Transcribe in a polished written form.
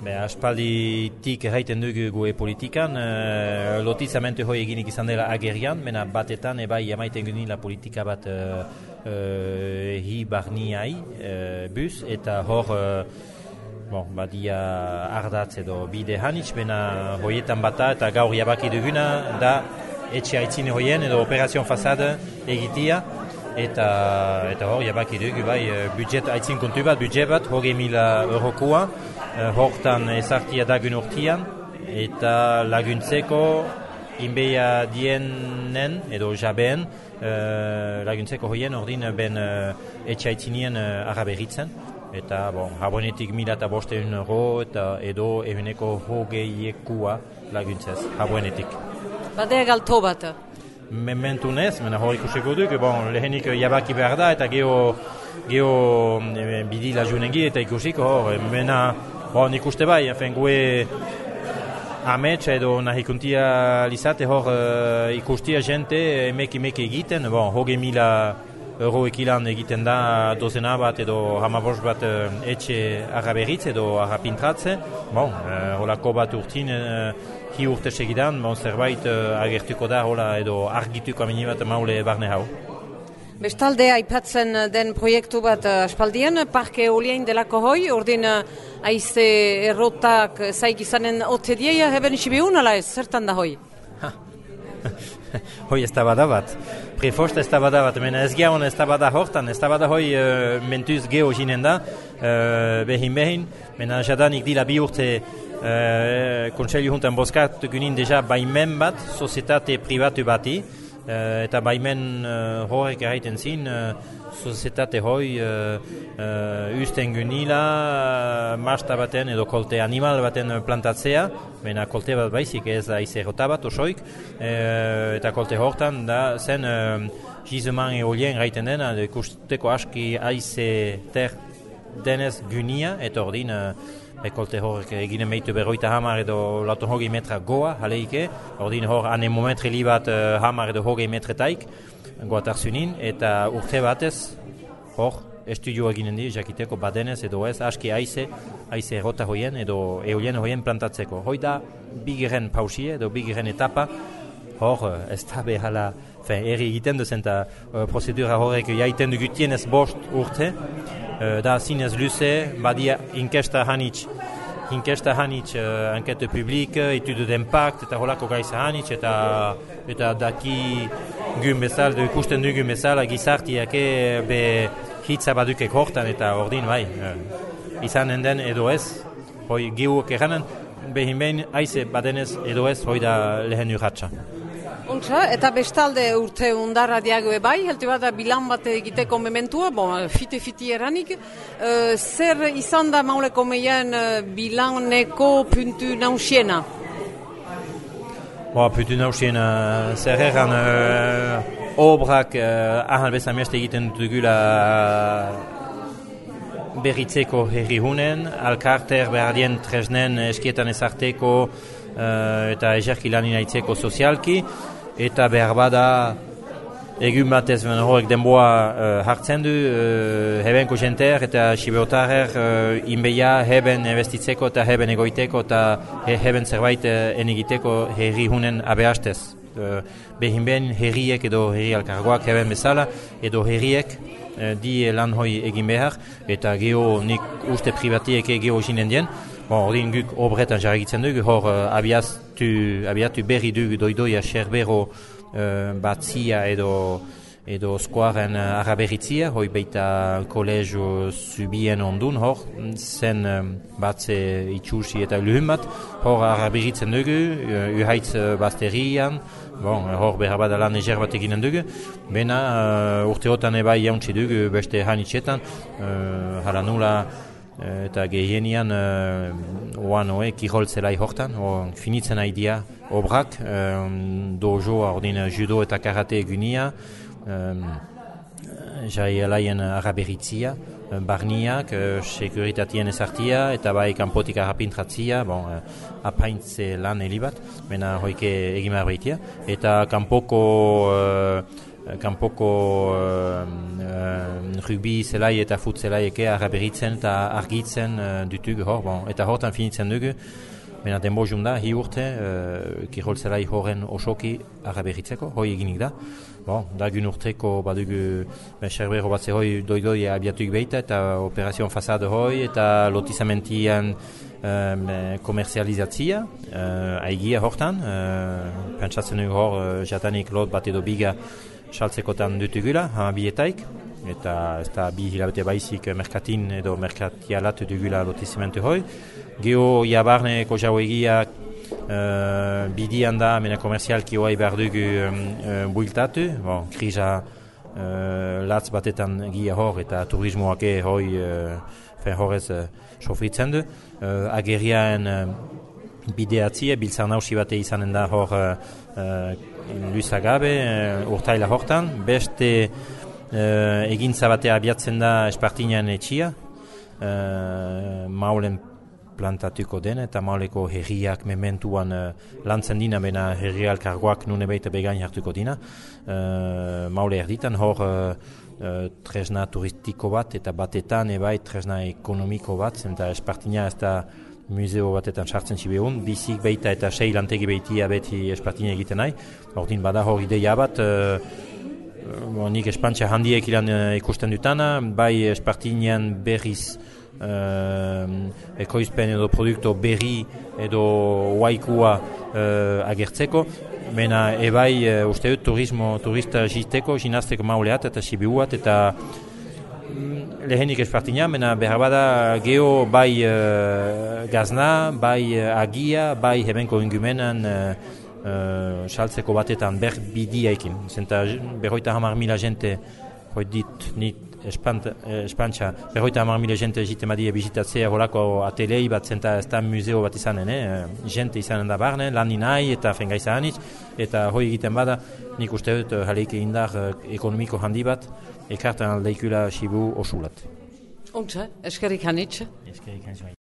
Aspalditik erraiten dugu goe politikan, lotizamentu hoi eginik izan dela agerian, mena batetan ebai emaiten gunila politika bat hi barniai bus, eta hor badia ardatz edo bide hanitz, mena hoietan bata eta gaur jabaki duguna da etxe haitzine hoien edo operazion fasada egitia, eta hor jabaki dugu bai budget haitzin kontu bat, budget bat, 20.000 eurokoa, hortan ezartia dagun urtian, eta laguntzeko inbeia dienen edo jabeen laguntzeko hoien ordin ben etxaitzinien araberitzen. Eta, habonetik 1.500 euro eta edo eguneko hogeiekua laguntzez, habonetik. Badea galto bat? Mementunez, hor ikusiko duk, lehenik jabaki behar da, eta geho bidila junengi eta ikusiko hor, nik uste bai, gue amets edo nahikuntia lizate hor ikustia jente emeki egiten, 20.000 euro ekilan egiten da dozena bat edo hamabost bat etxe araberitz edo arapintratze. Holako bat urtin, hi urte segidan, zerbait agertuko da hola edo argituko amini bat maule barne hau. Bestalde aipatzen den proiektu bat aspaldian, parke eolien delako hoi, ordin aize errotak zaik izanen ote dieia heben sibiun ala ez, zertan da hoi? Hoi ez da bada bat. Prefost ez da bada bat, mena ez gehaun ez da bada hortan, ez da bada hoi mentuz geho jinen da, behin, mena jadanik dila bi urte kontseilu juntan boskat gunin deja baimen bat, sozietate privatu bati, eta baimen horrek erraiten zin, sozietate hoi usten gunila masta baten edo kolte animal baten plantatzea, mena kolte bat baizik ez aize rota bat osoik, eta kolte hortan da zen gizeman eolien erraiten dena, ikusteko aski aize ter denez gunia, eta ordin kolte horrek eginen meitu 50 edo 120 metra goa, haleike, ordin hor anemometri bat 10 edo 20 metretaik, goatarzunin, eta urte batez, hor, estudio eginen di, jakiteko badenez edo ez, aski aize errota hoien edo eolien hoien plantatzeko. Hoi da, bigeren pausie edo bigeren etapa, hor, ez da behala, erri egiten duzen, eta prozedura horrek jaiten dugutienez bost urte, da zinez luze, badia inkesta hanitz, ankete publik, etude d'impact, eta holako gaiza hanitz, eta daki gun bezal, ikusten dugun bezala, gizartiak be hitza badukek hortan, eta ordin bai, izanen den edo ez, hoi gehuak eranen, behin aize badenez edo ez, hoi da lehen urratxa. Ontsa, eta bestalde urte undarra diagoe bai, heltu bat bilan bat egiteko mementua, fite eranik, zer izan da mauleko meian bilaneko puntu nausiena? Puntu nausiena, zer erran obrak ahal bezameste egiten dugula berritzeko herri hunen, alkarter behardien tresnen eskietan ezarteko eta ejerkilanin aitzeko sozialki, eta behar bada egun batez horrek denboa hartzen du hebenko jenter eta sibeotarer inbeia heben investitzeko eta heben egoiteko eta heben zerbait enegiteko herri hunen abehastez. Behin ben herriek edo herri alkargoak heben bezala edo herriek di lan hoi egin behar eta geho nik uste privatiek geho jinen dien. Ordin guk obretan jarrigitzen dugu, hor abiatu berri dugu doidoia Sherbero batzia edo skoaren araberitzia, hoi beita kolezio zubien ondun, hor zen batze itxusi eta luhun bat, hor araberitzen dugu, uhaitz bazterian, hor behar bada lan eger bat eginen dugu, bena urteotan ebai jauntzi dugu beste hanitxetan, hala nula, eta gehienian kiroltzelai hortan, finitzen aidia obrak, dojoa ordin judo eta karate egunia, jai alaien araberitzia, barniak, sekuritatien ezartia, eta bai kanpotik arapintratzia, apaintze lan helibat, mena hoike egimar behitia, eta kanpoko kanpoko rugby zelai eta fut zelaieke araberitzen eta argitzen dutugu hor, eta hortan finitzen dugu. Mena denbo junda, hi urte, kirol zelai horren osoki araberitzeko, hoi eginik da. Da gun urteko badugu serbero batze hoi doidoi abiatuik behita eta operazion fasade hoi eta lotizamentian komerzializatzia aigia hortan. Pentsatzen dugu hor jatanik lot bat edo biga saltzekotan dutugula, bietaik. Eta ez da bi hilabete baizik merkatin edo merkatialat dugula lotizimentu hoi. Geo jabarneko jau egiak bidian da, mena komerzialki hoai behar dugu builtatu. Krisa latz batetan gia hor eta turismoak hoi horrez sofritzen du. Ageriaen bideatzia, biltzar nausi bate izanen da hor luzagabe, urtaila hortan. Beste egintza batea abiatzen da Espartinan etxia, maulen plantatuko den eta mauleko herriak mementuan lantzen dina, bena herri alkargoak nune baita begain hartuko dina. Maule erditan hor tresna turistiko bat eta batetan ebai tresna ekonomiko bat, eta Espartina ez da museo batetan sartzen zibeun, bizik baita eta 6 lantegi baitia beti Espartina egiten nahi. Ordin bada hor ideia bat, nik espantxa handiek ilan ikusten dutana, bai Espartinean berriz ekoizpen edo produkto berri edo waikua agertzeko, mena ebai uste dut turista jiteko, jinazteko mauleat eta sibiuat eta lehenik Espartina, mena behar bada geho bai gazna, bai agia, bai hebenko ingumenan saltzeko batetan berbidiaikin. Zenta berroita 10.000 jente hoi dit nit espantxa, berroita 10.000 jente jitemadie bizitatzea holako atelei bat, zenta ez da museo bat izanen, jente izanen da barne, lan nahi eta fengaisa hanitz, eta hoi egiten bada, nik uste dut jaleike indar ekonomiko handi bat, ekartan aldeikula sibu osulat. Ontsa, eskerrik hanitz. Eskerrik hanitz.